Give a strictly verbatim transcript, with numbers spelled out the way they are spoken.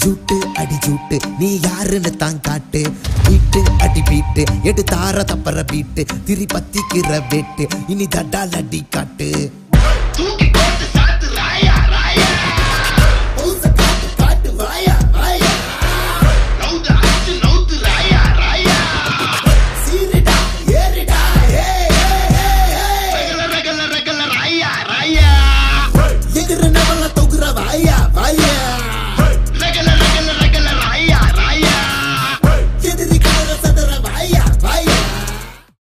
ஜூட்டு அடி ஜூட்டு நீ யாருன்னு தான் காட்டு வீட்டு அடி பீட்டு எடு தார தப்பற பீட்டு திரி பத்திக்கிற வெட்டு இனி தட்டா அடி காட்டு